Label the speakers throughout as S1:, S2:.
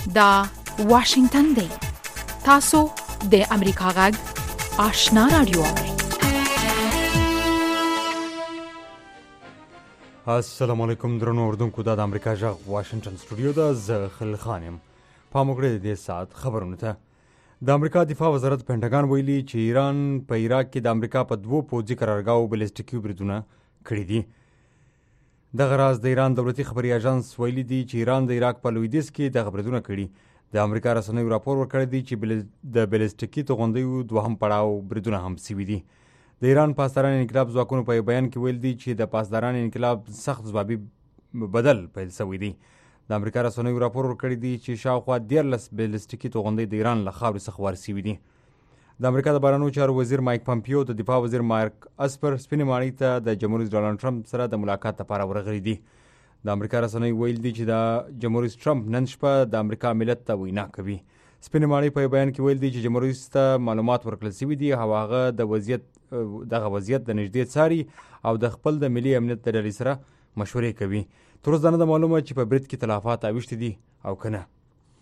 S1: دا واشنگتن دی. تاسو د امریکا غږ آشنا رادیو.
S2: السلام علیکم درنو اردوونکو. دا د امریکا غږ واشنگتن سټوډیو ده. زه خلیل خان یم. پام وکړئ د دې ساعت خبرونو ته. د امریکا دفاع وزارت پینټاګان ویلي چې ایران په عراق کې د امریکا په 2 پوځي قرارګاو بلیسټیکي بریدونه کړي دي. دغه راز د ایران دولتي خبري اژانس ویلي دی چې ایران د عراق په لویدیځ کې دغه بریدونه کړي. د امریکا رسنیو راپور ورکړی دی چې د بلیسټیکي توغندیو دوهم پړاو بریدونه هم شوي دي. د ایران پاسداران انقلاب ځواکونو په بیان کې ویل دي چې د پاسداران انقلاب سخت ځوابي بدل پیل شوی دی. د امریکا رسنیو راپور ورکړی دی چې شاوخوا 13 بلیسټیکي توغندۍ د ایران له خاورې څخه وارد شوي دي. د امریکا د بهرنیو چارو وزیر مایک پامپیو د دفاع وزیر مارک اسپر سپینې ماڼۍ ته د جمهور رئیس ډونالډ ټرمپ سره د ملاقات لپاره ورغلي دي. د امریکا رسنیو ویل دي چې د جمهور رئیس ټرمپ نن شپه د امریکا ملت ته وینا کوي. سپینې ماڼۍ په بیان کې ویل دي چې جمهور رئیس ته معلومات ورکړل شوي دي او هغه دغه وضعیت د نږدې څاري او د خپل د ملي امنیت د ډلې سره مشورې کوي. تر اوسه دا نه ده معلومه چې په برید کې تلفات اوښتي دي او که نه.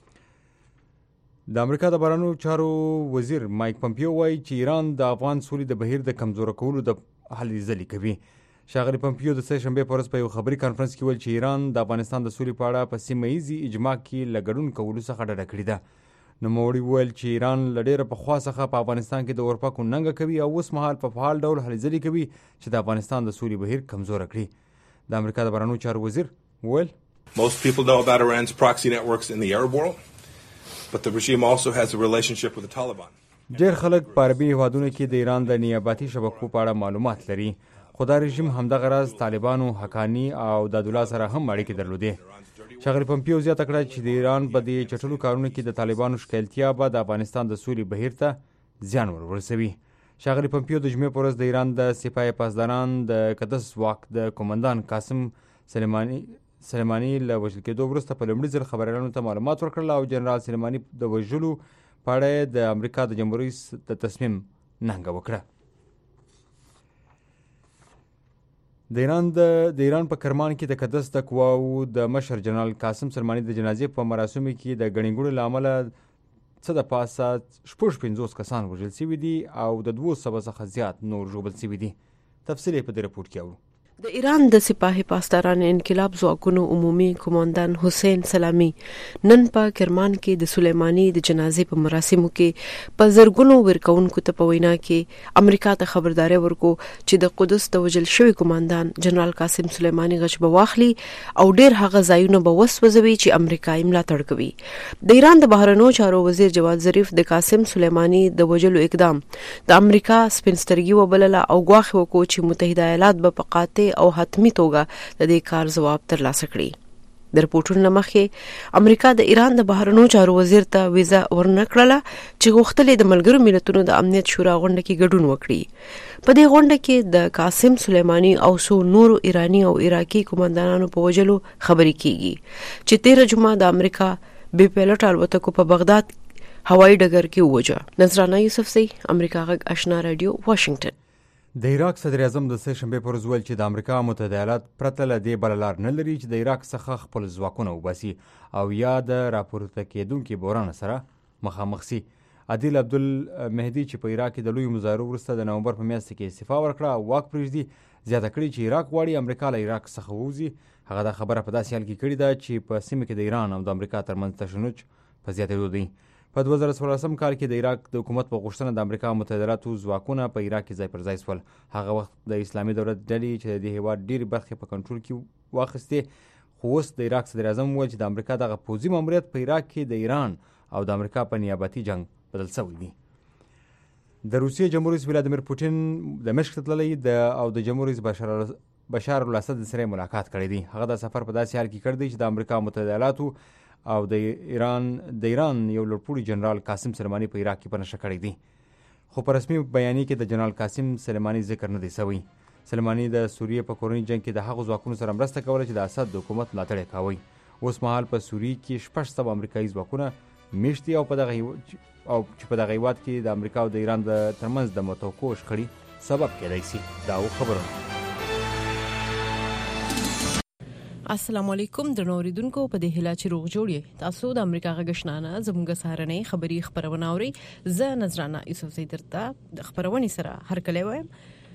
S2: د امریکا د بهرنیو چارو وزیر مایک پامپیو وایي چې ایران د افغان سولې د بهیر د کمزوره کولو د هلې ځلې کوي. ښاغلي پامپیو د سه شنبې په ورځ په یو خبري کانفرنس کې ویل چې ایران د افغانستان د سولې په اړه په سیمه ییزې اجماع کې له ګډون کولو څخه ډډه کړې ده. نوموړي وویل چې ایران له ډېره پخوا څخه په افغانستان کې د اورپکو ننګه کوي او اوس مهال په فعال ډول هلې ځلې کوي چې د افغانستان د سولې بهیر کمزوره کړي. د امریکا د بهرنیو چارو وزیر وویل
S3: Most people know about Iran's proxy networks in the Arab world, but the regime also has a relationship with the Taliban.
S2: ډېر خلک په عربي هیوادونو کې د ایران د نیابتي شبکو په اړه معلومات لري، خو دا رژیم همدغه راز طالبانو، حقاني او دادالله سره هم اړیکې درلودې. ښاغلي پمپیو زیاته کړه چې د ایران په دې چټلو کارونو کې د طالبانو ښکیلتیا به د افغانستان د سولې بهیر ته زیان ورسوي. ښاغلي پمپیو د جمعې په ورځ د ایران د سپاه پاسداران د قدس واک د قومندان قاسم سلیماني له وژل کېدو وروسته په لومړي ځل خبریالانو ته معلومات ورکړل او جنرال سلیماني د وژلو په اړه د امریکا د جمهور رئیس د تصمیم ننګه وکړه. د ایران په کرمان کې د قدس د قواو د مشر جنرال قاسم سلیماني د جنازې په مراسمو کې د ګڼې ګوڼې له امله څه د پاسه 50 کسان وژل شوي دي او د 200 څخه زیات نور ژوبل شوي دي. تفصیل یې په دې رپورټ کې اورو.
S4: د ایران د سپاه پاسداران انقلاب ځواکونو عمومي قومندان حسین سلامی نن په کرمان کې د سلیماني د جنازې په مراسمو کې په زرګونو ورکوونکو ته په وینا کې امریکا ته خبرداري ورکو چې د قدس د وژل شوي قومندان جنرال قاسم سلیماني غچ به واخلي او ډیر هغه ځایونه به وسوځوي چې امریکا یې ملاتړ کوي. د ایران د بهرنیو چارو وزیر جواد ظریف د قاسم سلیماني د وژلو اقدام د امریکا سپینسترګي وبلله او ګواښ وکړو چې متحده ایالات به په قاطع او حتمی توګه د دې کار ځواب ترلاسه کړي. د رپورټونو مخکې امریکا د ایران د بهرنیو چارو وزیر ته ویزا ورنکړله چې غوښتل د ملګرو ملتونو د امنیت شورا غونډه کې ګډون وکړي. په دې غونډه کې د قاسم سلیماني او څو نورو ایرانی او عراقي قومندانانو په وژلو خبرې کیږي چې 13 جمعه د امریکا بې پیلوټ الوتکو په بغداد هوایي ډګر کې ووژه. نذرانه یوسفزۍ، امریکا غږ آشنا رادیو، واشنگټن.
S2: د عراق صدر اعظم د سه شنبې پر ورځ ویل چې د امریکا متحده ایالات پرته له دې بله لار نه لري چې د عراق څخه خپل ځواکونه وباسي او یا د راپورته کېدونکي بحران سره مخامخ سي. عادل عبدالمهدي چې په عراق کې د لویو مظاهرو وروسته د نومبر په میاشت کې استعفا ورکړه او واک پرېږدي، زیاته کړې چې عراق غواړي امریکا له عراق څخه ووځي. هغه دا خبره په داسې حال کې کړې ده چې په سیمه کې د ایران او د امریکا ترمنځ تشنج په زیاتېدو دی. په 2014 کال کې د عراق د حکومت په غوښتنه د امریکا متحده ایالاتو ځواکونه په عراق کې ځای پر ځای شول. هغه وخت د اسلامي دولت ډلې چې د هېواد ډېرې برخې په کنټرول کې واخیستې، خو اوس د عراق صدر اعظم وویل چې د امریکا دغه پوځي ماموریت په عراق کې د ایران او د امریکا په نیابتي جنگ بدل شوی دی. د روسیې جمهور رئیس ولادیمیر پوټین د مشق ته تللی او د جمهور رئیس بشار الاسد سره ملاقات کړی دی. هغه دا سفر په داسې حال کې کړی دی چې د امریکا متحده ایالاتو او د ایران یو لوړپوړي جنرال قاسم سلیماني په عراق کې په نښه کړی دی. خو په رسمي بیانیه کې د جنرال قاسم سلیماني ذکر نه دی شوی. سلیماني د سوریې په کورني جنگ کې د هغو ځواکونو سره مرسته کوله چې د اسد د حکومت ملاتړ یې کاوه. اوس مهال په سوریې کې 600 امریکایي ځواکونه میشت دي او په دغه هیواد کې د امریکا او د ایران د ترمنځ د متوقع شخړې سبب کېدای شي. دا خبرونه
S4: السلام علیکم د نوریدونکو په دې هلا چې روغ جوړی تاسو د امریکا غږشنانه زموږ سهارنۍ خبری خبرونه اوري زه نظرانه یوسف زیدرتا د خبرونې سره هر کله وایم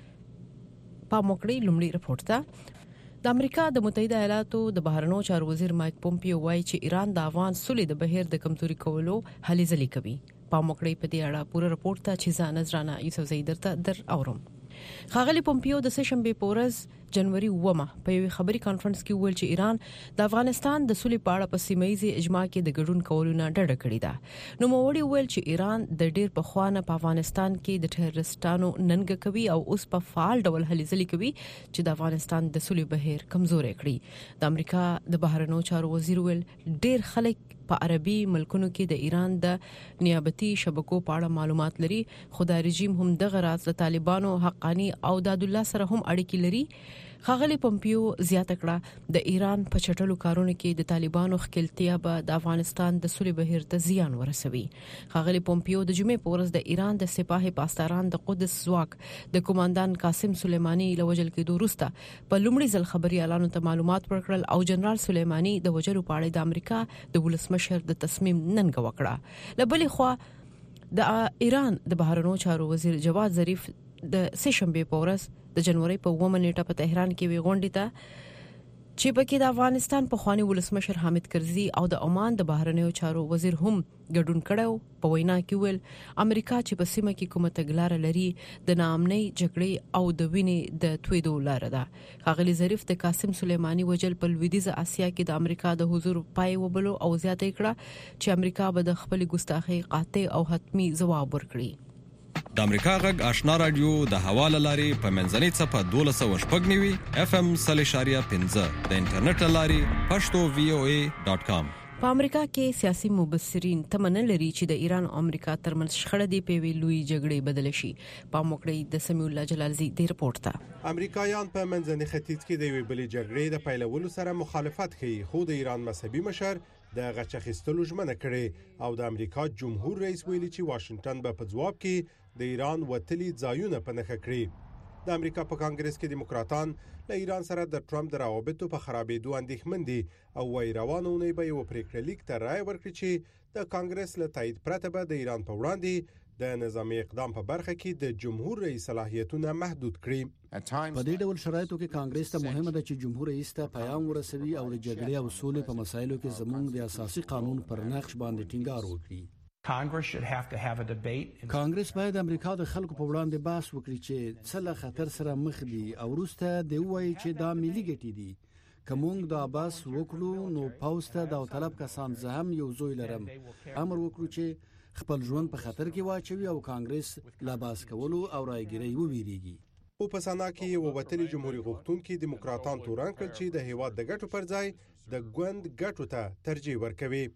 S4: په موکړی لومړی رپورت ده د امریکا د متحده ایالاتو د بهرنیو چارو وزیر مایک پومپیو وایي چې ایران د افغان سولې د بهیر د کمزوري کولو هلې ځلې کوي په موکړی په دې اړه پوره رپورت ته چې زه نظرانه یوسف زیدرتا در اورم خاغلی پومپیو د سشنبه پورز جنوري 9 په یو خبري کانفرنس کې ویل چې ایران د افغانستان د سولې په اړه په سیمایي اجماع کې د ګډون کولو نه ډډه کړې ده نو موړي ویل چې ایران د ډېر په خوانه په افغانستان کې د ټیررستانو ننګ کوي او اوس په فعال ډول هلې ځلې کوي چې د افغانستان د سولې بهیر کمزوري کړي د امریکا د بهرنیو چارو وزیر ویل ډېر خلک په عربي ملکونو کې د ایران د نیابتي شبکو په اړه معلومات لري خو د رژیم هم د غراز د طالبانو حقانی او د عبد الله سره هم اړیکې لري خاغلی پومپیو زیاته کړه د ایران په چټلو کارونو کې د طالبانو خپلتیا به د افغانستان د سولې بهیر ته زیان ورسوي خاغلی پومپیو د جمعې په ورځ د ایران د سپاه پاسداران د قدس ځواک د کمانډان قاسم سلیمانی له وجل کې وروسته په لومړي ځل خبري اعلان ته معلومات ورکړل او جنرال سلیمانی د وجلو په اړه د امریکا د ولسمشر د تصمیم ننګه وکړه لبلې خو د ایران د بهرنیو چارو وزیر جواد ظریف د سشنبه په ورځ د جنوري په 9 نیټه په تهران کې وی غونډه ته چې پکې د افغانستان په خواني ولسمشر حامد کرزي او د عمان د بهرنیو چارو وزیر هم ګډون کړو په وینا کې ویل امریکا چې په سیمه کې کومه تګلار لري د ناامنۍ جګړې او د وینې د تویدو لار ده خاغلی ظریف د قاسم سلیمانی وجل په لویدیزه اسیا کې د امریکا د حضور پای وبلو او زیاتې کړه چې امریکا به د خپل ګستاخی قاطع او حتمی جواب ورکړي
S5: د امریکا غږ آشنا رادیو د حواله لاري په منځنۍ صفه 1290 اف ام 3.15 د انټرنیټ لاري pashto.voa.com
S4: په امریکا کې سیاسي مبصرین تمنه لري چې د ایران او امریکا ترمنځ شخړه دی په ویلوي جګړې بدل شي په موکړی د سمیع الله جلالزی د رپورت ته
S6: امریکایان په منځني ختیځ کې د وی بلې جګړې د پیلولو سره مخالفت کوي خو د ایران مذهبي مشر د غچخستلو ژمنه کړې او د امریکا جمهور رئیس ویلي چې واشنگټن به په ځواب کې د ایران وتلي ځایونه په نخښه کړی د امریکا په کانګرس کې دیموکراتان له ایران سره د ټرمپ د روابطو په خرابېدو اندېښمن دي او وايي روانه اونۍ به یو پریکړه لیک ته رائے ورکړي چې د کانګرس له تایید پرته به د ایران په وړاندې د نظامی اقدام په برخه کې د جمهور رئیس صلاحیتونه محدود کړي
S7: په دې ډول شرایطو کې کانګرس ته مهمه ده چې جمهور رئیس ته پیغام ورسوي او د جګړې او سولې په مسایلو کې زموږ د اساسي قانون پر نقش باندې ټینګار وکړي کانګرس باید امریکا د خلکو په وړاندې بحث وکړي چې څه له خطر سره مخ دي او وروسته دی وایي چې دا ملي ګټې دي کومنګ دا بحث وکړو نو پاوسته دا طلب کسان زه هم یو زوی لرم امر وکړو چې خپل ژوند په خطر کې واچوي او کانګرس لا باس کولو او رایګرۍ وویریږي
S6: او په سنا کې یو وتلي جمهوریت غوښتونکي دیموکراتان تورن کړ چې د هیواد د ګټو پر ځای د ګوند ګټو ته ترجیح ورکوي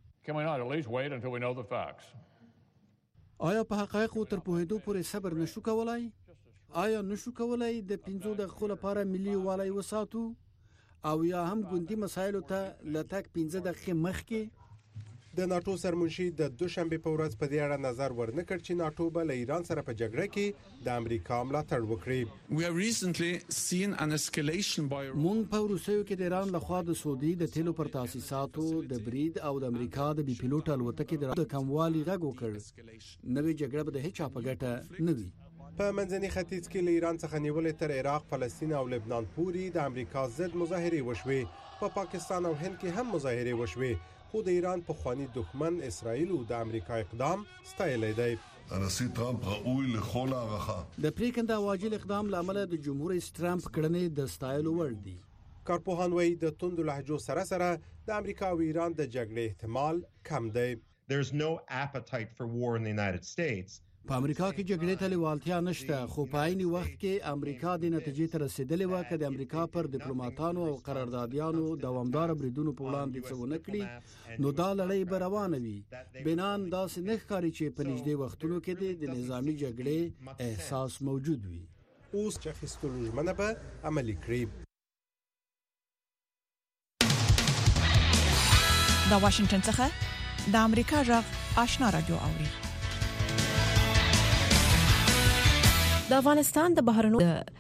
S7: آیا په حقایقو تر پوهېدو پورې صبر نشو کولای آیا نشو کولای د 15 دقیقو لپاره ملي والي وساتو او یا هم ګوندي مسایلو ته لټک 15 دقیقې مخکې
S6: د ناتو سرمنشي د دوشنبه په ورځ په دې اړه نظر ورنکړ چې ناتو به له ایران سره په جګړه کې د امریکا ملاتړ وکړي
S7: مونږ په روسیو کې د ایران لخوا د سعودي د تیلو پر تاسیساتو د برید او د امریکا د بي پيلوټ الوتکې د کموالي غږ وکړ نوې جګړه به د هیڅ په ګټه نه وي
S6: په منځني ختیځ کې له ایران څخه نیولې تر عراق فلسطین او لبنان پورې د امریکا ضد مظاهره وشوې په پاکستان او هند کې هم مظاهره وشوې خو د ایران په خواني دښمن اسرائیل او د امریکا اقدام ستایلی دی
S8: הנשיא טראמפ ראוי לכל הערכה.
S7: د پریکنده واجب اقدام لامل د جمهور رئیس ترامپ کړنې د ستایلو وړ دي
S6: کارپوهان وایي د توندو لهجو سره د امریکا او ایران د جګړې احتمال کم دی
S9: There's no appetite for war in the United States.
S7: په امریکا کې جګړې ته لیوالتیا نشته خو په عین وخت کې امریکا د نتیجې ته رسیدلې و چې د امریکا پر ډیپلوماټانو او قراردادیانو دوامدار بریدونو په وړاندې څه ونه کړي نو دا لړۍ به روانه وي بنان داسې نه ښکاري چې په نږدې وختونو کې د نظامی جګړې احساس موجود وي
S6: اوس چې خستلو ژمنه به عملي کړي
S1: د واشنگټن څخه د امریکا غږ آشنا رادیو اوري
S4: د افغانستان د بهرنیو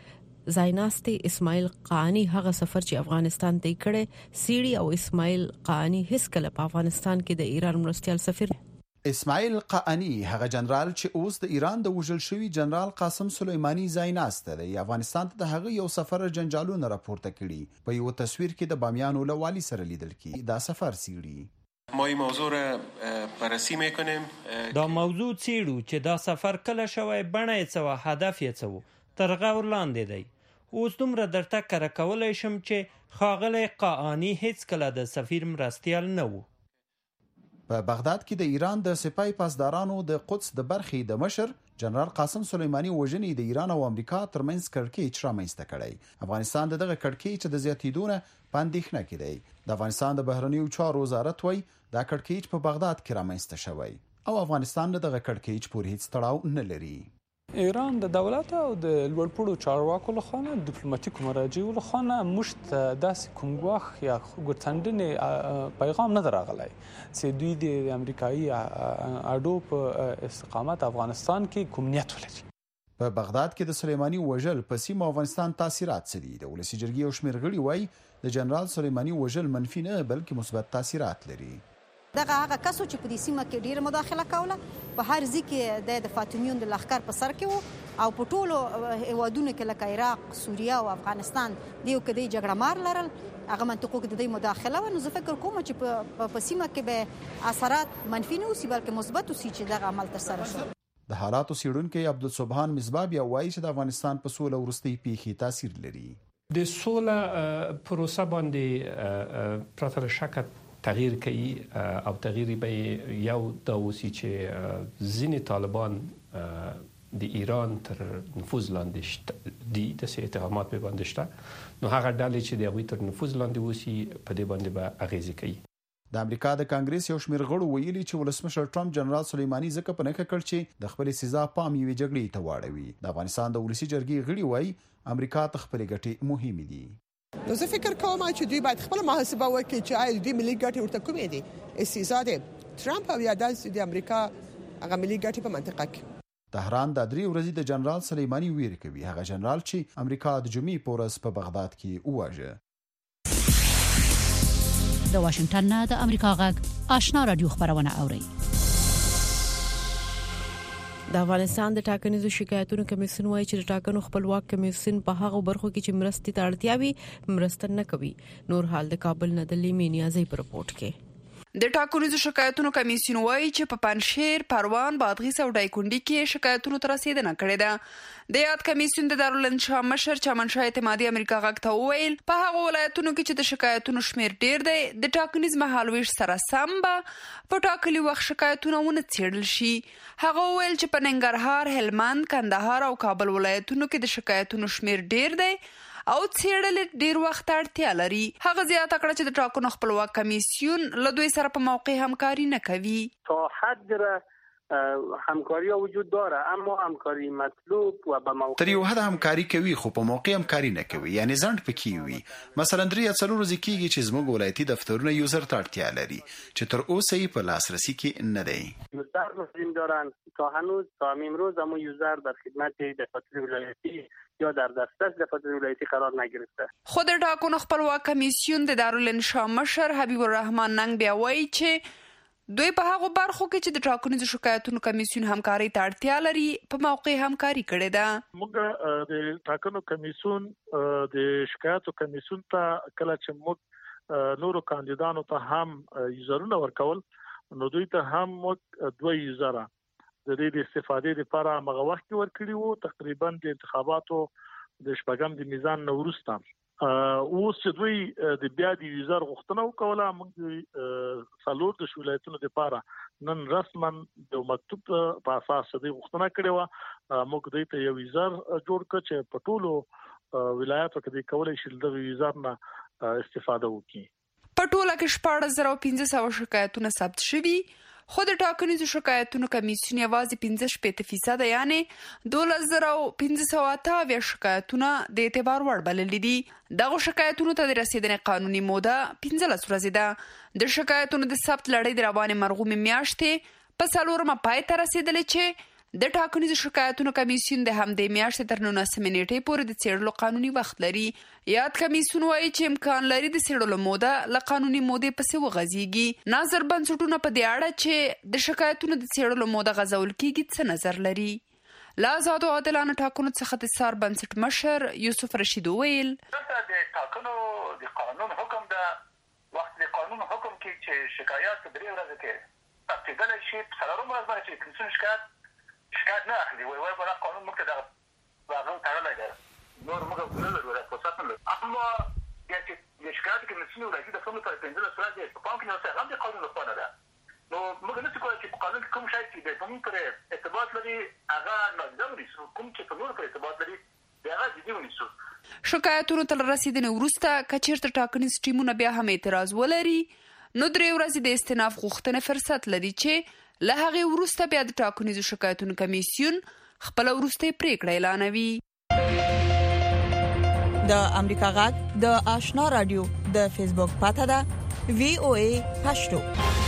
S4: زایناسته اسماعیل قانی هغه سفر چې افغانستان ته کړي سیړي او اسماعیل قانی هیڅ کله په افغانستان کې د ایران مرستيال سفیر
S10: اسماعیل قانی هغه جنرال چې اوس د ایران د وژل شوی جنرال قاسم سلیمانی زایناسته د افغانستان ته هغه یو سفر جنجالونه راپورته کړي په یو تصویر کې د بامیانو له والی سره لیدل کی دا سفر سیړي
S11: ما این موضوع را بررسی میکنیم.
S12: دا موضوع څیړو چې دا سفر کله شوی بڼه یې څه و هدف یې څه و تر غور لاندې دی اوس دومره درته کره کولی شم چې ښاغلی قانی هیڅ کله د سفیر مرستیال نه و.
S10: په بغداد کې د ایران د سپای پاسدارانو د قدس د برخې د مشر جنرال قاسم سلیمانی وژنې د ایران او امریکا ترمنځ کړکېچ رامنځته کړی. افغانستان دغه کړکېچ د زیاتیدونه په اندېښنه کې دی. د افغانستان د بهرنیو چارو وزارت وایي دا کړکېچ په بغداد کې رامنځته شوی او افغانستان له دغه کړکېچ پورې هیڅ تړاو نه لري.
S13: ایران د دولت او د لوړپوړو چارواکو له خوا ډیپلوماټیکو مراجعو له خوا موږ ته داسې کوم ګواښ یا ګوتڅنډنې پیغام نه راغلی چې دوی د امریکایي اډو په استقامت افغانستان کې کوم نیت ولري.
S10: په بغداد کې د سلیمانی وژل په سیمه افغانستان تاثیرات څه دي؟ د ولسی جرګې او شمېر غړي وایي د جنرال سلیمانی وژل منفي نه بلکې مثبت تاثیرات لري.
S14: دغه هغه کسو چې په دې سیمه کې ډیره مداخله کوله په هر ځکه د فاطمیون د لښکر په سر کې وو او په ټولو هیوادونو کې لکه عراق، سوریه او افغانستان دیو کې د جګړه مار لرل هغه منطقو کې د دې مداخله و. نو زه فکر کوم چې په سیمه کې به اثرات منفي نه اوسي بلکې مثبت اوسي چې دغه عمل ترسره شي.
S10: د حالاتو څېړونکی عبدالسبحان مصباح بیا وایي چې د افغانستان په سوله وروستۍ پیښې تاثیر لري.
S15: د سوله پروسه باندې پرته شک تغییر کوي او تغییر به یو د اوسي چې ځینې طالبان د ایران تر نفوذ لاندې دي د اتهامات به باندې شته نو هغه ډلې چې د هغوی تر نفوذ لاندې اوسي په دې باندې به اغیزې کوي.
S10: د امریکا د کانګریس یو شمېر غړو ویلي چې ولسمشر ټرمپ جنرال سلیمانی ځکه په نښه کړ چې د خپل سزا پام یوې جګړې ته واړوي. د افغانستان د ولسی جرګې غړي وایي امریکا ته خپلې ګټې مهمې دي.
S16: نو زه فکر کوم چې دوی باید خپل محاسبه وکړي چې آیا دوی ملي ګټې ورته کومې دي. استیزاد ټرمپ او یا د امریکا هغه ملي ګټې په منطقه کې.
S10: طهران د 3 ورځې د جنرال سلیمانی ویر کوي هغه جنرال چې امریکا د جمعې په ورځ په بغداد کې وواژه.
S17: د واشنگټن نه د امریکا غږ آشنا رادیو خبرونه اوري.
S4: د افغانستان د ټاکنیزو شکایتونو کمیسیون وایي چې د ټاکنو خپلواک کمیسیون په هغه برخو کې چې مرستې ته اړتیا وي مرسته نه کوي. نور حال د کابل نه د لیمې نیازي په رپورت کې
S18: د ټاکنیزو شکایتونو کمیسیون وایي چې په پنشیر، پروان، بادغیس او دایکنډي کې شکایتونو تر رسیدنه کړې ده. د یاد کمیسیون د دارالانشا مشر چمنشاه اعتمادي امریکا غږ ته وویل په هغه ولایتونو کې چې د شکایتونو شمیر ډیر دی د ټاکنیز مهالویش سره سم به په ټاکلي وخت شکایتونه ونه څېړل شي. هغه وویل چې په ننګرهار، هلمند، کندهار او کابل ولایتونو کې د شکایتونو شمیر ډیر دی او څېړل ډیر وخت اړتیا لري. هغه زیاته کړه چې د ټاکنو خپلواک کمیسیون له دوی سره په موقع همکاري نه کوي.
S19: تا حد همکاری وجود داره اما همکاری مطلوب و به موقع
S10: تر یو حد همکاری کوي خو په موقع همکاری نه کوي یعنی ځنډ پکې وي. مثلا 3 یا 4 ورځې کېږي چې زموږ ولایتي دفترونه یوزر ته اړتیا لري چې تر اوسه یې په لاسرسي کې نه دی.
S19: یوزر لازم دارن تا هنوز تا امروز اما یوزر در خدمت دفاتر ولایتی یا در دسترس دفاتر ولایتی قرار نگرفته.
S18: خود ټاکنو خپلواک کمیسیون د دارالانشا مشر حبیب الرحمن ننګ بیا وایي چې دوی په هغه برخو کې چې د ټاکنیزو شکایتونو کمیسیون همکاري ته اړتیا لري په موقع همکاري کړې ده.
S20: موږ د ټاکنو کمیسیون د شکایتو کمیسیون ته کله چې موږ نورو کاندیدانو ته هم یوزرونه ورکول نو دوی ته هم موږ 2 یوزره د دې استفادې لپاره مغه وخت ورکړي وو تقریبا د انتخاباتو د شپږم د میزان نو وروسته اوس چې دوی د بیا د یوزر غوښتنه وکوله موږ څلور د ولایتونو لپاره نن رسما د مکتوب په اساس د غوښتنه کړې و موږ دوی ته یو یوزر جوړ کړ چې په ټولو ولایتو کې د کولای شي د یوزر نه استفاده وکړي.
S18: په ټوله کې 14,500 شکایتونه ثبت شوي خو د ټاکنیزو شکایتونو کمیسیون یوازې 15% یعنی 12,528 شکایتونه د اعتبار وړ بللي دي. دغه شکایتونو ته د رسیدنې قانوني موده 15 ورځې ده. د شکایتونو د ثبت لړۍ د روانې مرغومې میاشتې په 4مه پای ته رسیدلې چې د ټاکنیزو شکایتونو کمیسیون د همدې میاشتې تر 19 نیټې پورې د څېړلو قانوني وخت لري. یاد کمیسیون وایي چې امکان لري د څېړلو موده له قانوني مودې پسې وغځېږي. ناظر بنسټونه په دې اړه چې د شکایتونو د څېړلو موده غځول کیږي څه نظر لري؟ له آزادو عادلانه ټاکنو څخه د سار بنسټ مشر یوسف رشید وویل
S21: د ټاکنو د قانون حکم ده وخت د قانون حکم کې چې شکایات په 3 ورځې کې ابتداء شي په څلورم ورځ باندې چې کمیسیون شکایت نه اخلي وایي ولا قانون موږ ته دا واغون تړلای دی نور موږ نه لرو رسپانس نه اما یا چې شکایت کمیسیون راځي د کومه پر 15 سره دی په پام کې نه څه هم د قانون لپاره ده نو موږ نه څه کوي چې په قانون کې کوم شی چې د کوم پر ارتباط لري هغه لازم دي کوم چې په نور پر ارتباط لري هغه جدي ونیسو.
S18: شکایتونو ته رسیدنې وروسته کچیرته ټاکنیز ټیمونه بیا هم اعتراض ولري نو 3 ورځې د استئناف غوښتنې فرصت لري چې له هغې وروسته بیا د ټاکنیزو شکایتونو کمیسیون خپله وروستۍ پریکړه اعلانوي.
S22: د امریکا غږ د آشنا رادیو د فیسبوک پاته ده VOA پښتو.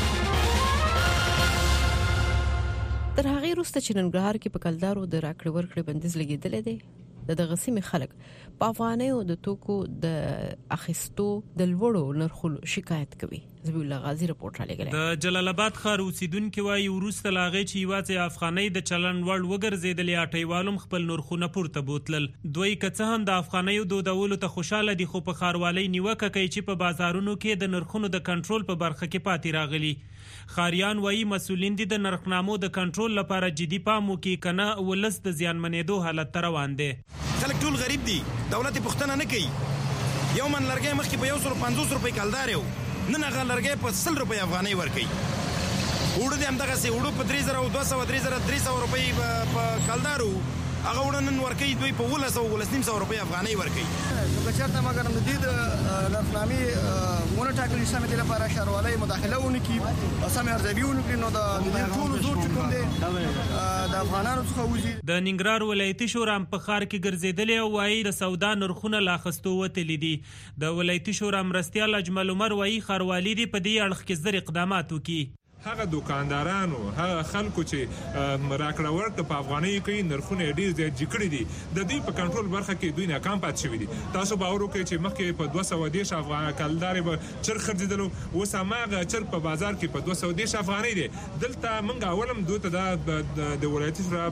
S4: تر هغې وروسته چې ننګرهار کې په کلدارو د راکړې ورکړې بندیز لګېدلی دی دغه سیمې خلک په افغانیو د توکو د اخیستو د لوړو نرخونو شکایت کوي. زبیح الله غازی رپورټ را لګلی.
S23: د جلال آباد ښار اوسیدونکي وایي وروسته له هغې چې یوازې افغانۍ د چلن وړ وګرځېدلې اټیوالو خپل نرخونه پورته بوتلل. دوی که څه هم د افغانیو دودولو ته خوشحاله دي خو په ښاروالۍ نیوکه کوي چې په بازارونو کې د نرخونو د کنټرول په برخه کې پاتې راغلي. خاریان وایي مسؤلین دي د نرخنامو د کنټرول لپاره جدي پام وکړي کنه ولس د زیانمنېدو حالت ته روان دی.
S24: خلک ټول غریب دي دولت پوښتنه نه کوي. یو من لرګی مخکې په 150 روپۍ کلدار یو نن هغه لرګی په 100 روپۍ افغانۍ ورکوي. وړو دې همدغسې وړو په 3200 300 روپۍ په کلدارو هغه وړو نن ورکوي دوی په 1900 روپۍ افغانۍ ورکوي.
S25: نو که چېرته مګر د دې د نرخنامې ونه ټاکلي سمې لپاره ښاروالۍ مداخله ونه کړي او سمې ارزیابي ونه کړي نو د دې ټولو زور چې کوم دی د افغانانو څخه وځي.
S23: د ننګرهار ولایتي شورا په ښار کې ګرځېدلې او وایي د سودا نرخونه لا اخیستو وتلي دي. د ولایتي شورا مرستیال اجمل عمر وایي ښاروالي دې په دې اړخ کې زر اقدامات وکړي.
S26: هغه دکاندارانو هغه خلکو چې راکړه ورکړه په افغانۍ کوي نرخونه ډیر زیات جګړې دي د دې په کنټرول برخه کې دوی ناکام پات شوي دي. تاسو باور وکړئ چې مخکې په 210 افغان کلدارې به چرګ خرڅېدلو اوس هماغه چرګ په بازار کې په 210 افغانۍ دی. دلته موږ اولم دوی ته د ولایتي شورا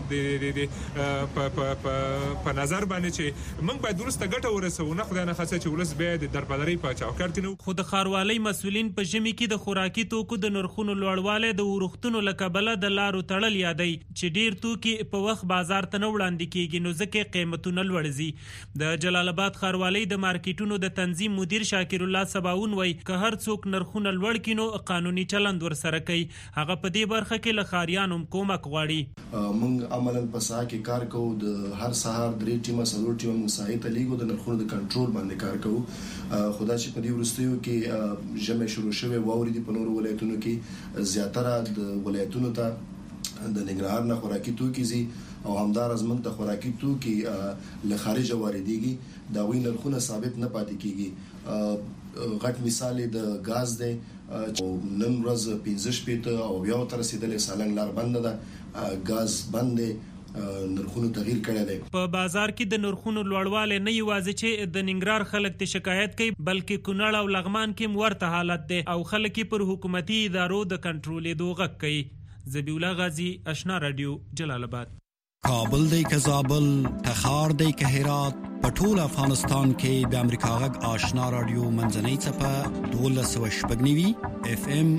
S26: په نظر باندې چې موږ باید درسته ګټه ورسوو نه خدای نخواسته چې ولس بیا د دربدرۍ په چوکاټ کې نه.
S23: خو د ښاروالۍ مسؤلین په ژمي کې د خوراکي توکو د نرخونو واله د ورختونو لکبله د لارو تړل یادای چې ډیر توکي په وخت بازار ته نه وړاندې کیږي نو ځکه قیمتونه لوړ زی. د جلال آباد ښاروالۍ د مارکیټونو د تنظیم مدیر شاکر الله سباون وای که هر څوک نرخونه لوړ کینو قانوني چلند ورسره کوي. هغه په دې برخه کې له خاریانو کومک غواړي.
S27: موږ عملاً په ساحه کې کار کوو د هر سهار 3 ټیمه سلور ټیمه مساعده لیګو د نرخونو د کنټرول باندې کار کوو. خدا چې په دې ورستیو کې جمع شروع شوه واوري په نور ولایتونو کې زیاتره د ولایتونو ته د ننګرهار نه خوراکي توکي زی او همدار از موږ ته خوراکي توکي له خارج واردېږي دا وی نرخونه ثابت نه پاتې کیږي. غټ مثال د غاز دی نن ورځ 15 او بیا تر رسیدلې سالنګ لار بند ده غاز بند دی نرخونو تغییر کړی دی.
S23: په بازار کې د نرخونو لوړوالی نه یوازې چې د ننګرهار خلک ته شکایت کوي بلکې کونړ او لغمان کې ورته حالت دی او خلک پر حکومتي ادارو د کنټرولېدو غږ کوي. ذبیح الله غازی آشنا رادیو جلال آباد.
S28: کابل دی که زابل تخار دی که هرات په ټول افغانستان کې د امریکا غږ آشنا رادیو منځنۍ څپه 12.9 FM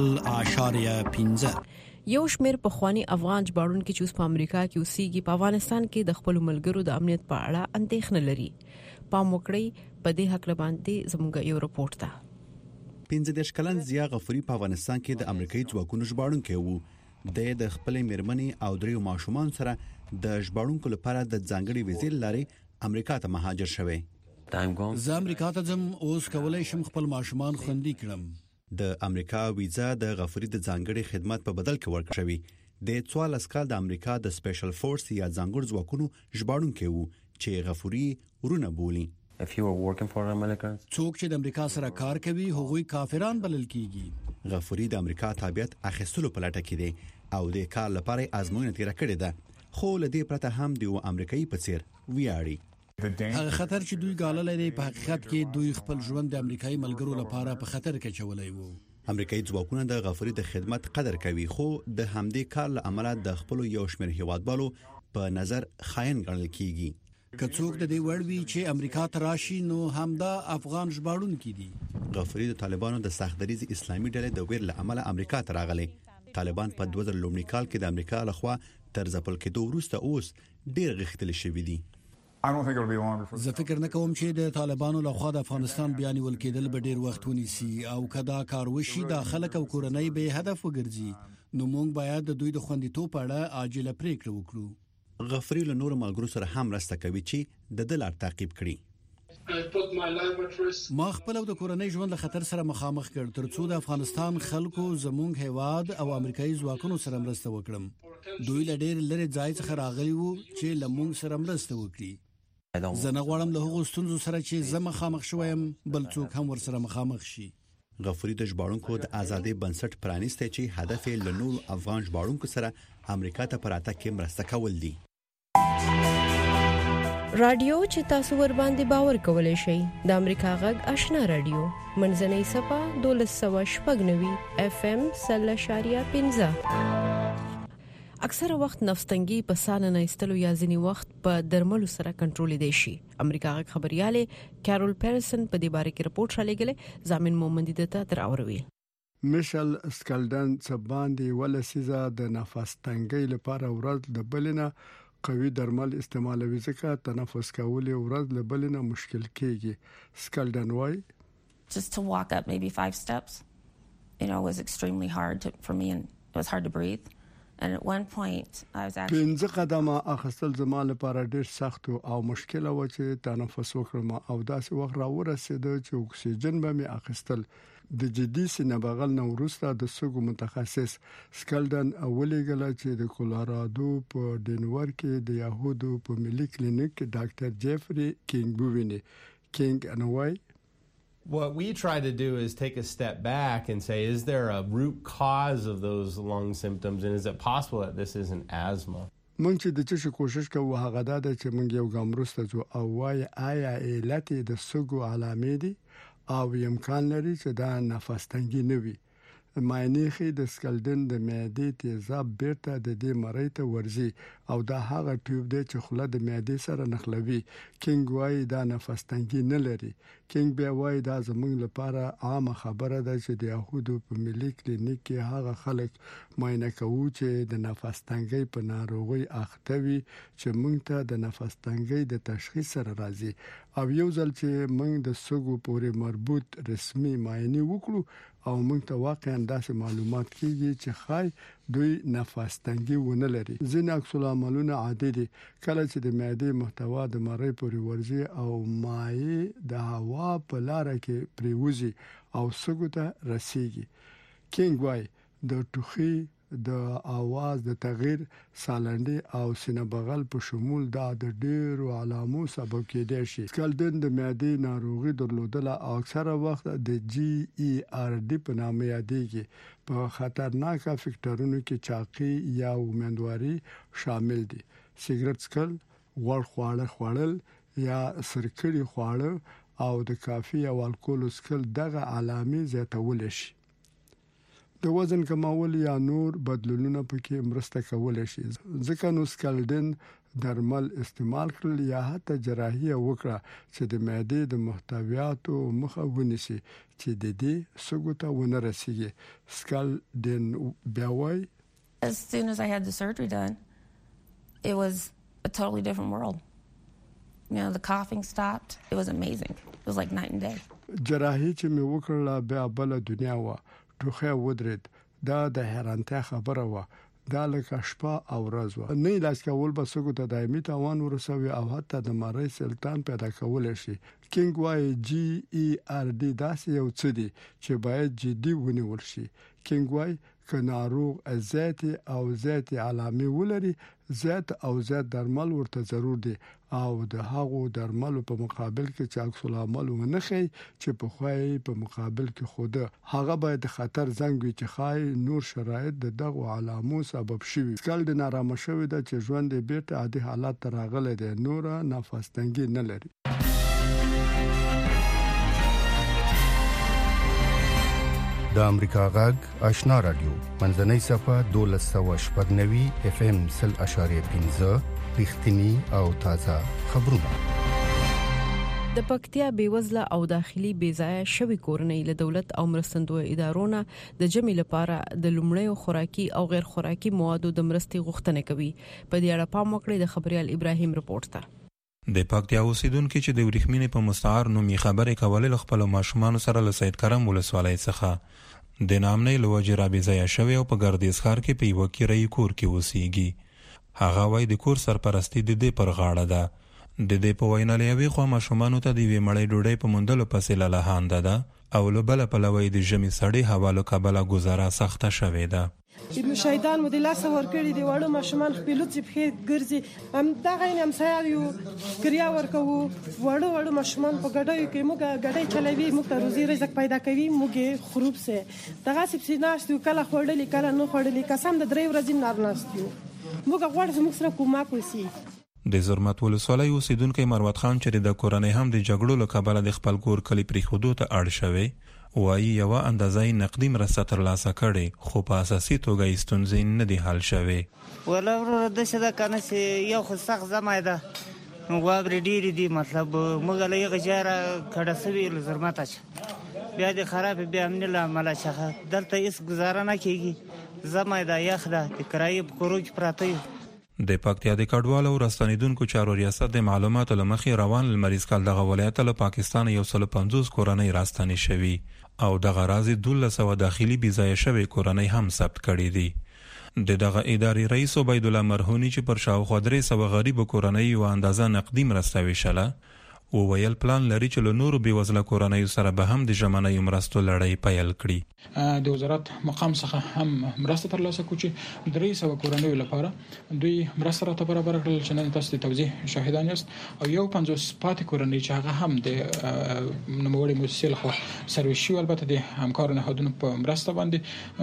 S28: 0.15.
S4: یو شمیر پخوانی افغان ژباړونکي چې اوس په امریکا کې اوسېږي په افغانستان کې د خپل ملګرو د امنیت په اړه اندېښنه لري. پام وکړئ په دې حق باندې زموږ یو رپورټ ده.
S29: 15 کلن ضیا غفوري په افغانستان کې د امریکایي ځواکونو ژباړونکی وو. د خپل میرمنې او دریو ماشومان سره د ژباړونکو لپاره د ځانګړي ویزې لارې امریکا ته مهاجر شوی.
S7: زه امریکا ته ځم اوس کولای شم خپل ماشومان خوندي کړم.
S29: د امریکا ویزا د غفوري د ځانګړي خدمات په بدل کې ورکړل شوی. د 14 کال د امریکا د سپیشل فورس یا ځانګړو ځواکونو ژباړونکی وو چې غفوري ورونه بولي.
S7: څوک چې د امریکا سره کار کوي هغوی کافران بلل کیږي.
S29: غفوري د امریکا تابعیت اخیستلو په لټه کې دی او د کار لپاره آزموینه تیر کړې ده خو لدې پرته هم د امریکایي په څیر ویاړي.
S7: هغه خطر چې دوی ګاللې دی په حقیقت کې دوی خپل ژوند د امریکایي ملګرو لپاره په خطر کې چولای وو.
S29: امریکایي ځواکونه د غفوري د خدمت قدر کوي خو د همدې کار له امله د خپل یو شمېر هیوادوالو په نظر خاين ګڼل کیږي.
S7: که څوک د دې وړ وي چې امریکا ته راشي نو همدا افغان ژباړونکي دي.
S29: غفوري د طالبانو د سختدریز اسلامي ډلې د ویر له امله امریکا ته راغلي. طالبان په 2000 لومړي کال کې د امریکا لخوا تر ځپل کېدو وروسته اوس ډېر غښتلي شوي دي.
S7: زه فکر نه کوم چې د طالبانو لخوا د افغانستان بیان ول کېدل به ډیر وخت ونیسي او کدا کار وشي د خلک او کورنۍ به هدف وګرځي نو موږ باید د دوی د خوندیتوب په اړه عاجله پریکړه وکړو.
S29: غفوري له نور ملګرو سره هم راسته کوي چې د دلار تعقیب کړي.
S7: ما خپل او د کورنۍ ژوند له خطر سره مخامخ کړ ترڅو د افغانستان خلکو زموږ هیواد او امریکایي ځواکونو سره مرسته وکړم. دوی له ډېر لري ځای څخه راغلي وو چې لمونږ سره مرسته وکړي. زه نه غواړم له هغو ستونزو سره چې زه مخامخ شوم بل څوک هم ورسره مخامخ شي.
S29: غفوري د ژباړونکو د ازادۍ بنسټ پرانیسته چې هدف یې له نور افغان ژباړونکو سره امریکا ته پراته کې مرسته کول دي.
S4: رادیو چې تاسو ور باندې باور کولای شئ د امریکا غږ آشنا رادیو منځنۍ صفه 1290 FM 0.15 اکثره وخت نفستنګي په سال نه استلو یا ځینی وخت په درملو سره کنټرول دی شي. امریکا غږ خبرياله کارول پیرسن په دې باره کې رپورټ را لګله ځامن مومندي دته تر اوروي.
S1: میشل سکلډن سباندي ولسیزه د نفس تنګي لپاره ورځ د بلنه قوي درمل استعمالوي ځکه تنفس کول ورځ له بلنه مشکل کیږي. سکلډن وای
S2: just to walk up maybe 5 steps was extremely hard for me and it was hard to breathe. And at one point I was actually
S1: پنځه قدمه اخستل زما لپاره ډیر سخت او مشکل و چې تنفس وکړم او داسې وخت راورسېد چې اکسیجن به مې اخستل. د جدي سینه بغل نو وروسته د سګو متخصص سکلډن اولیګل چې د کولارادو په ډنور کې د يهودو په ملي کلینیک کې ډاکټر جيفري کینګ بوویني کینګ انوای.
S3: What we try to do is take a step back and say, is there a root cause of those lung symptoms and is it possible that this isn't asthma?
S1: مونږ چې د چشو کوشش کوو هغه دا ده چې مونږ یو ګام وروسته ځو او وای آیا علت د سګو علامې دي او امکان لري چې دا نفس تنګي نه وي. معنی د سکلډن د معدې تیزاب بیرته د دې مړی ته ورځي او دا هغه ټیوب دی چې خوله د معدې سره نښلوي. کینګ وای دا نفس تنګي نه لري. کینګ بیا وای دا زموږ لپاره عامه خبره ده چې د يهودو په ملي کلینیک کې هغه خلک معاینه کوي چې د نفس تنګي په ناروغي اخته وي چې موږ ته د نفس تنګي د تشخیص سره راځي او یو ځل چې موږ د سګو پورې مربوط رسمي معاینه وکړو او موږ ته واقعا داسې معلومات کیږي چې خای دوی نفس تنګي ونه لري. ځینې عکس العملونه عادي دي کله چې د معدې محتوا د مری پورې ورځي او مایع د هوا په لار کې پریوزي او سګو ته رسیږي. کینګ وای د ټوخي د आवाज د تغییر سالنډي او سینه بغل په شمول د ډېرو علامو سبب کېدای شي. سکلډن د معدې ناروغي درلودله او اکثره وخت د GERD په نامه یادېږي. په خطرناک فکټورونو کې چاقي یا ومندواري شامل دي. سیګریټ څکل، غوړ خواړه خوړل یا سرکړي خواړه او د کافي او الکول څکل دغه علامې زیاتول شي. د وزن کمول یا نور بدلونونه پکې مرسته کولای شي. ځکه نو سکلډن درمل استعمال کړل یا حتی جراحي وکړه چې د معدې د محتویاتو مخه ونیسي چې د دې سګو ته ونه رسیږي. سکلډن بیا وای
S2: as soon as I had the surgery done it was a totally different world. The coughing stopped. It was amazing. It was like night and day.
S1: جراحي چې مې وکړه بیا بل دنیا و. ټوخه ودرید دا د حیرانتیا خبره و. دا لکه شپه او ورځ و. نه علاج کول به سګو ته دایمي تاوان ورسوي او حتی د مری سرطان پیدا کول شي. کینګ وايي GERD داسې یو څه دی چې باید جدي ونیول شي. کینګ وايي که ناروغ زیاتې او زیاتې علامې ولري زیات او زیات درمل ورته ضرور دي او د هغو درملو په مقابل کې چې عکس العمل ونه ښيي چې په خوای په مقابل کې خوده هغه باید د خطر زنګ وي چې خای نور شرایط د دغه علامو سبب شوي. سکل د نارامه شوی د چې ژوند بیرته عادي حالت ته راغلی دی نور نفس تنګي نه لري.
S5: د امریکا غږ آشنا رادیو منځنۍ صفه 1290 FM 0.5 رښتینی او تازه خبرونه.
S4: د پکتیا بیوزله او داخلي بیځای شوی کورنۍ له دولت او مرستندوی ادارونو د جمع لپاره د لومړی خوراکي او غیر خوراکي موادو د مرستې غوښتنه کوي. په دې اړه پام وکړئ د خبريال ابراهیم رپورټ ته.
S6: د پکتیا اوسیدونکو چې د ورېښمینې په مستعار نومي خبرې کولې خپل ماشومان سره له سید کرم ولسوالۍ څخه د نامنې لوجه رابېځای شوی او په ګردیز ښار کې په یو کیرې کور کې اوسېږي. هغه وای د کور سرپرستی د دې پر غاړه ده. د دې په وینا لوي خو ماشومان ته د ویمړې ډوډۍ په مندلو پسې لاله هانده ده او لبل په لوي د جمی سړی حواله کابل گزاره سخته شوې ده.
S8: مشاهدان مو د لاس ورکړي دی وړو ماشومان خپل لوڅ په ګرځي هم دا غین هم سایو کریا ورکو وړو ماشومان په ګډای کې موږ ګډای چلوي موږ ته روزي رزق پیدا کوي موږ خروب سه دغه سپسې ناشته کله خورډلې کله نه خورډلې قسم د درې ورځې نار ناشته موږ غواړو موږ سره کومه کوسي.
S6: د زرمت ولسوالۍ اوسیدونکو مروت خان چې د کورنۍ هم د جګړو له کبله د خپل کور کلی پرې خودو ته اړ شوی وایي یو اندازې نقدي مرسته ترلاسه کړي خو په اساسي توګه ستونزې نه دي حل شوي.
S9: ولور د شدا کنه چې یو خو سخت زمای ده غوابر ډیری دي مطلب موږ له یو غجاره کډه سوي زرمت اچ بیا د خراب بیا امن له عمل شخه دلته هیڅ گزاره نه کیږي زمای ده یخ ده د کرایې خروج پراته.
S6: د پکتیا د کډوالو او راستنیدونکو چارو ریاست د معلوماتو لمخې روان المریض کال دغه ولایت له پاکستان 150 کورنۍ راستنی شوي او دغه راځي 1200 داخلي بیځای شوی کورنۍ هم ثبت کړي دي. د دغه ادارې رئیس عبید الله مرهونی چې پر شاوخوا 300 غریب کورنۍ او اندازه نقدي مرسته ویشله او ویل پلان لري چې له نورو بیوزله کورنۍ سره به هم د ژمنۍ مرستو لړۍ پیل کړي.
S11: د وزارت مقام څخه هم مرسته ترلاسه کوي چې 300 کورنۍ لپاره دوی مرسته راته برابر کړل چې نن تاسو د توضیح شاهدان یاست او یو 50 پاتې کورنۍ چې هغه هم د نوموړي مؤسسې لخوا سرویس شي البته د همکارو نهادونو په مرسته باندې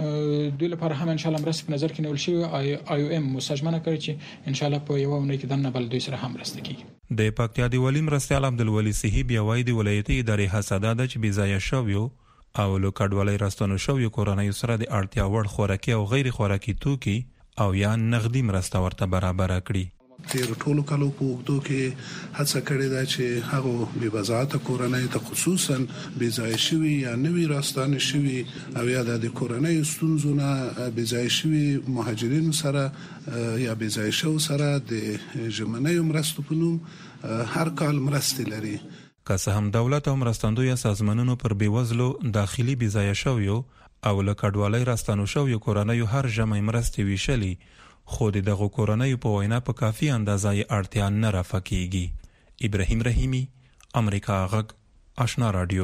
S11: دوی لپاره هم ان شاء الله مرسته په نظر کې نیول شي IOM مساجمنه کوي چې ان شاء الله په یو ونې کې دنه بل دوی سره هم مرسته کوي.
S6: د پکتیا دی ولی مرستیال عبدالولی صحیح بیا وای دی ولایتي ادارې حساده د چې بیځای شویو او لو کډوالۍ راستنو شویو کورنۍ سره د اړتیا وړ خوراکي او غیر خوراکي توکي او یا نغدي مرسته ورته برابر کړي.
S12: تیر ټولو کالو په وګړو کې هڅه کړې ده چې هغه بې وضاحت کورنۍ ته خصوصا بیځای شوی یا نوی راستانه شوی او یا د کورنۍ ستونزونه بیځای شوی مهاجرین سره یا بیځای شو سره د ژمنۍ مرستو په نوم هر کال مرستې لري.
S6: که څه هم دولت او مرستندوی سازمانونو پر بیوزلو داخلي بیځای شویو او له کډوالۍ راستنو شویو کورنۍ هر جمع مرستې ویشلي خو دغه کورنۍ په وینا په کافي اندازه اړتیا نه رافقېږي. ابراهیم رحیمی امریکا غږ آشنا رادیو.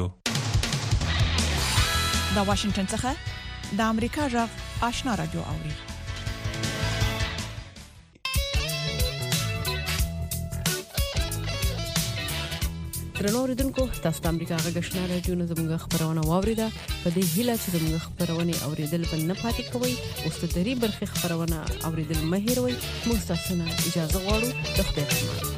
S22: د واشنگټن څخه د امریکا غږ آشنا رادیو اوري.
S4: درنو اوریدونکو تاسو د امریکا غږ آشنا رادیو نه زموږ خبرونه واوریده په دې هیله چې زموږ خبرونه اوریدل په نه پاتې کوي او ستاسو د برخې خبرونه اوریدل مه هیروئ. موږ تاسو نه اجازه غواړو د خپل